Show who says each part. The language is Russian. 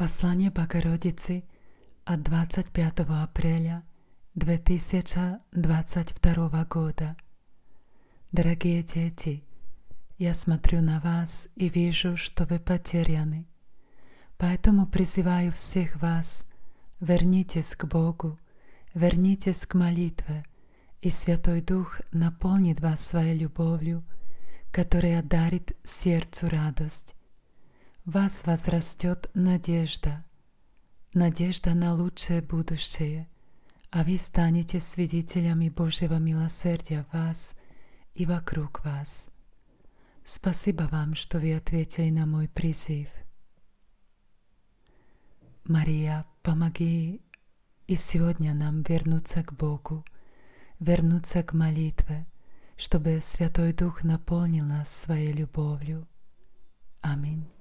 Speaker 1: Послание Богородицы от 25 апреля 2022 года. Дорогие дети, я смотрю на вас и вижу, что вы потеряны. Поэтому призываю всех вас: вернитесь к Богу, вернитесь к молитве, и Святой Дух наполнит вас своей любовью, которая дарит сердцу радость. В вас возрастет надежда, надежда на лучшее будущее, а вы станете свидетелями Божьего милосердия в вас и вокруг вас. Спасибо вам, что вы ответили на мой призыв. Мария, помоги и сегодня нам вернуться к Богу, вернуться к молитве, чтобы Святой Дух наполнил нас своей любовью. Аминь.